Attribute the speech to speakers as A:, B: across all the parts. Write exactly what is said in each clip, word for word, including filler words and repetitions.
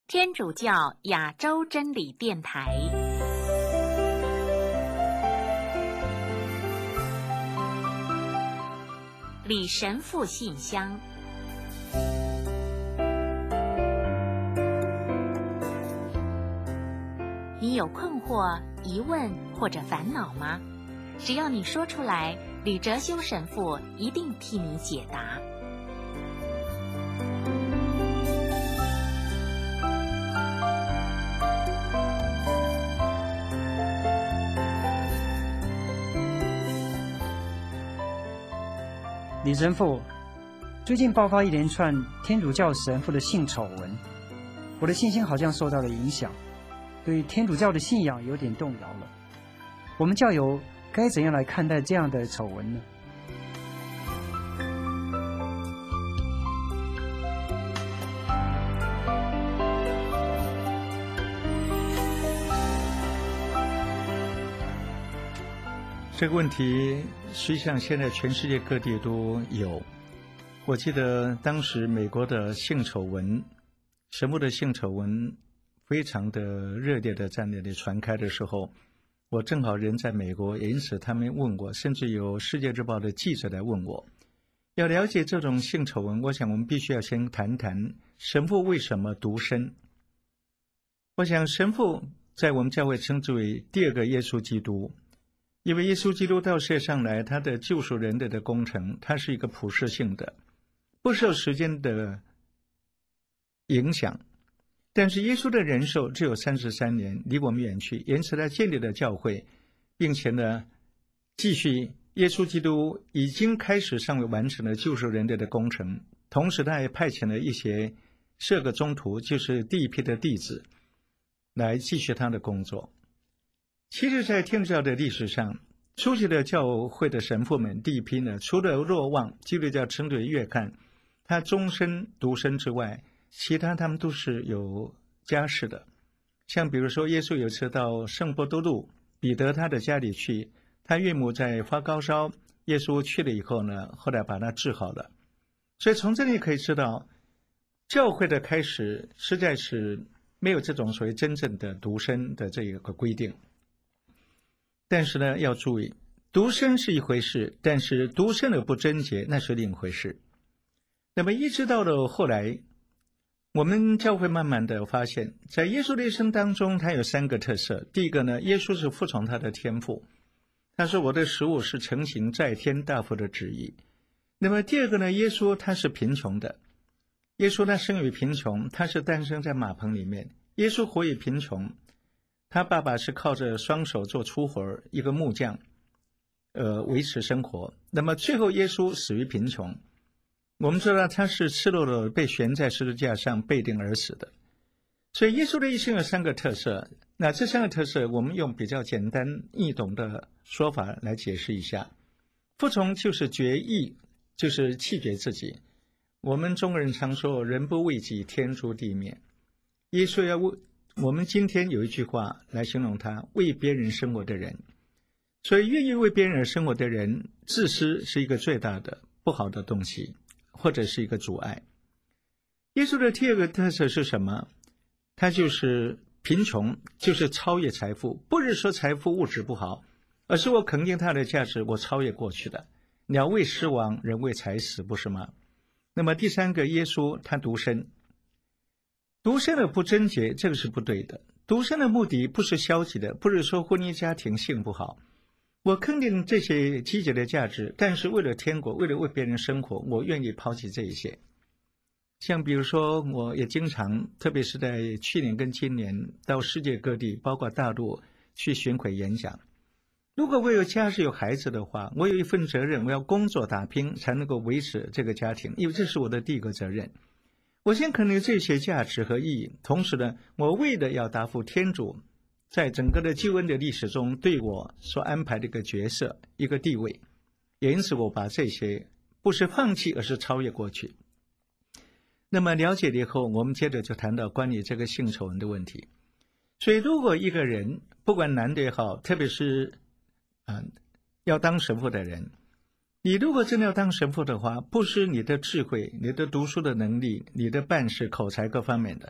A: 天主教亚洲真理电台。李神父信箱。你有困惑、疑问或者烦恼吗？只要你说出来，李哲修神父一定替你解答。
B: 李神父，最近爆发一连串天主教神父的性丑闻，我的信心好像受到了影响，对天主教的信仰有点动摇了。我们教友该怎样来看待这样的丑闻呢？
C: 这个问题实际上现在全世界各地都有。我记得当时美国的性丑闻，神父的性丑闻非常的热烈的在那里传开的时候，我正好人在美国，也因此他们问我，甚至有世界日报的记者来问我。要了解这种性丑闻，我想我们必须要先谈谈神父为什么独身。我想神父在我们教会称之为第二个耶稣基督，因为耶稣基督到世界上来，他的救赎人类的工程，它是一个普世性的，不受时间的影响。但是耶稣的人寿只有三十三年，离我们远去，因此他建立了教会，并且呢，继续耶稣基督已经开始尚未完成了救赎人类的工程，同时他也派遣了一些十二个宗徒，就是第一批的弟子，来继续他的工作。其实在天主教的历史上，初期的教会的神父们第一批呢，除了若望基督教称之为约翰，他终身独身之外，其他他们都是有家室的。像比如说耶稣有一次到圣伯多禄彼得他的家里去，他岳母在发高烧，耶稣去了以后呢，后来把他治好了。所以从这里可以知道，教会的开始实在是没有这种所谓真正的独身的这一个规定。但是呢，要注意，独身是一回事，但是独身而不贞洁，那是另一回事。那么一直到了后来，我们教会慢慢的发现，在耶稣的一生当中，他有三个特色。第一个呢，耶稣是服从他的天父，他说我的食物是承行在天大父的旨意。那么第二个呢，耶稣他是贫穷的，耶稣他生于贫穷，他是诞生在马棚里面，耶稣活于贫穷，他爸爸是靠着双手做粗活，一个木匠呃，维持生活。那么最后耶稣死于贫穷，我们知道他是赤裸裸被悬在十字架上被钉而死的。所以耶稣的一生有三个特色，那这三个特色我们用比较简单易懂的说法来解释一下。服从就是决意，就是弃绝自己。我们中国人常说人不为己，天诛地灭。耶稣要为我们今天有一句话来形容他，为别人生活的人。所以愿意为别人而生活的人，自私是一个最大的不好的东西，或者是一个阻碍。耶稣的第二个特色是什么？他就是贫穷，就是超越财富。不是说财富物质不好，而是我肯定它的价值，我超越过去的。鸟为食亡，人为财死，不是吗？那么第三个，耶稣他独身。独身的不贞洁，这个是不对的。独身的目的不是消极的，不是说婚姻家庭性不好。我肯定这些积极的价值，但是为了天国，为了为别人生活，我愿意抛弃这一些。像比如说，我也经常，特别是在去年跟今年，到世界各地，包括大陆去巡回演讲。如果我有家室有孩子的话，我有一份责任，我要工作打拼才能够维持这个家庭，因为这是我的第一个责任。我先肯定这些价值和意义，同时呢，我为了要答复天主在整个的救恩的历史中对我所安排的一个角色，一个地位，也因此我把这些不是放弃，而是超越过去。那么了解了以后，我们接着就谈到关于这个性丑闻的问题。所以如果一个人不管男的也好，特别是、呃、要当神父的人，你如果真的要当神父的话，不是你的智慧，你的读书的能力，你的办事口才各方面的，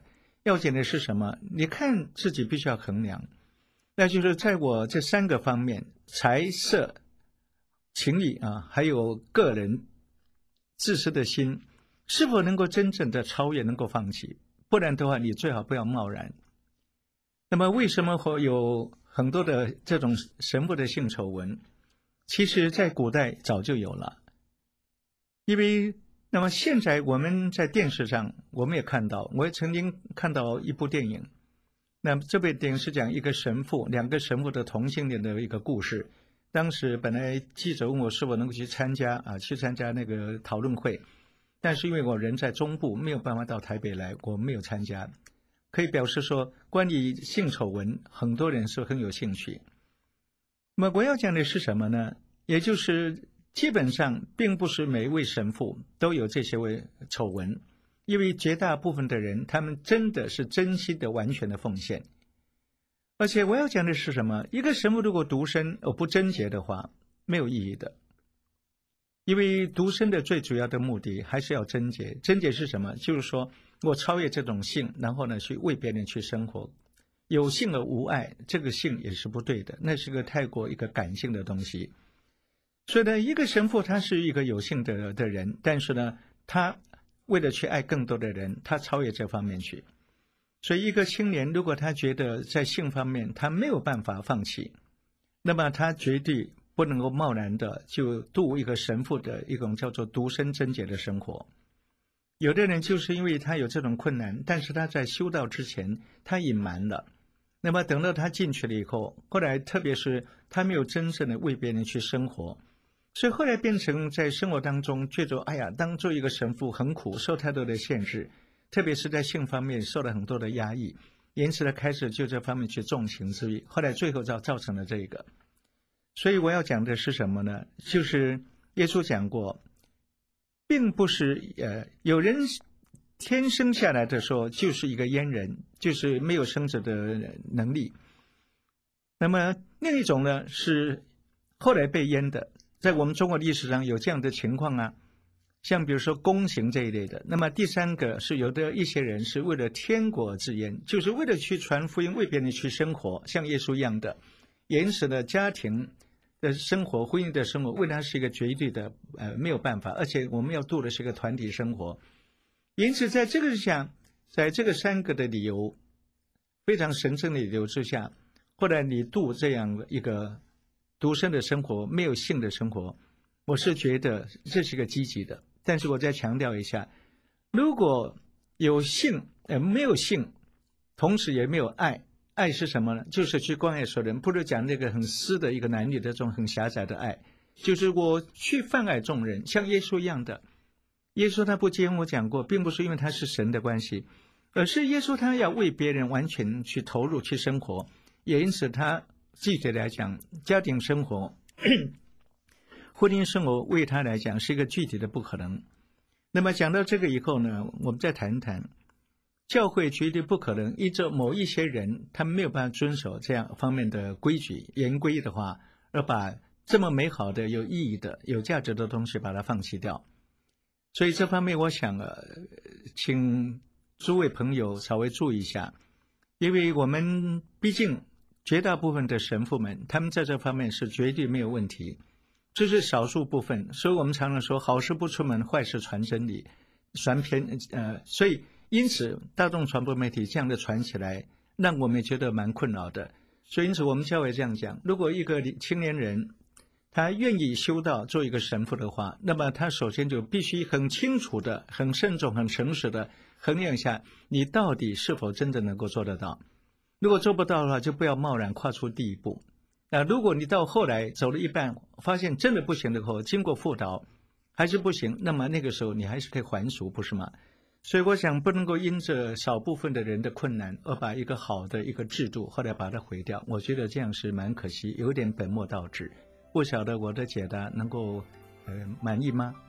C: 要紧的是什么？你看自己必须要衡量，那就是在我这三个方面，财色情义啊，还有个人自私的心，是否能够真正的超越，能够放弃？不然的话，你最好不要贸然。那么为什么会有很多的这种神父的性丑闻？其实在古代早就有了，因为那么现在我们在电视上我们也看到，我也曾经看到一部电影，那么这部电影是讲一个神父，两个神父的同性恋的一个故事。当时本来记者问我是否能够去参加啊，去参加那个讨论会，但是因为我人在中部，没有办法到台北来，我没有参加。可以表示说，关于性丑闻，很多人是很有兴趣。那么我要讲的是什么呢？也就是基本上并不是每一位神父都有这些位丑闻，因为绝大部分的人他们真的是真心的完全的奉献。而且我要讲的是什么？一个神父如果独身而不贞洁的话，没有意义的。因为独身的最主要的目的还是要贞洁。贞洁是什么？就是说我超越这种性，然后呢去为别人去生活。有性而无爱，这个性也是不对的，那是个太过一个感性的东西。所以呢，一个神父他是一个有性的的人，但是呢，他为了去爱更多的人，他超越这方面去。所以一个青年如果他觉得在性方面他没有办法放弃，那么他绝对不能够贸然的就度一个神父的一种叫做独身贞洁的生活。有的人就是因为他有这种困难，但是他在修道之前他隐瞒了，那么等到他进去了以后，后来特别是他没有真正的为别人去生活，所以后来变成在生活当中觉得哎呀，当做一个神父很苦，受太多的限制，特别是在性方面受了很多的压抑，因此呢开始就这方面去纵情之欲，后来最后造造成了这个。所以我要讲的是什么呢？就是耶稣讲过，并不是呃有人天生下来的时候就是一个阉人，就是没有生殖的能力。那么另一种呢是后来被阉的，在我们中国历史上有这样的情况啊，像比如说宫刑这一类的。那么第三个是有的一些人是为了天国之焉，就是为了去传福音，为别人去生活，像耶稣一样的，因此呢家庭的生活，婚姻的生活为他是一个绝对的呃没有办法，而且我们要度的是一个团体生活。因此在这个之下，在这个三个的理由非常神圣的理由之下，后来你度这样一个独身的生活，没有性的生活，我是觉得这是个积极的。但是我再强调一下，如果有性呃没有性，同时也没有爱，爱是什么呢？就是去关爱所有人，不是讲那个很私的一个男女的这种很狭窄的爱，就是我去泛爱众人，像耶稣一样的。耶稣他不接我讲过，并不是因为他是神的关系，而是耶稣他要为别人完全去投入去生活，也因此他具体来讲，家庭生活婚姻生活为他来讲是一个具体的不可能。那么讲到这个以后呢，我们再谈谈教会绝对不可能依照某一些人他们没有办法遵守这样方面的规矩严规的话，而把这么美好的有意义的有价值的东西把它放弃掉。所以这方面我想呃，请诸位朋友稍微注意一下，因为我们毕竟绝大部分的神父们他们在这方面是绝对没有问题，这是少数部分。所以我们常常说好事不出门，坏事传真理，传偏呃，所以因此大众传播媒体这样的传起来，让我们觉得蛮困扰的。所以因此我们教会这样讲，如果一个青年人他愿意修道做一个神父的话，那么他首先就必须很清楚的、很慎重、很诚实的衡量一下你到底是否真的能够做得到。如果做不到的话，就不要贸然跨出第一步。那如果你到后来走了一半发现真的不行的后，经过辅导还是不行，那么那个时候你还是可以还俗，不是吗？所以我想不能够因着少部分的人的困难而把一个好的一个制度后来把它毁掉，我觉得这样是蛮可惜，有点本末倒置。不晓得我的解答能够呃满意吗？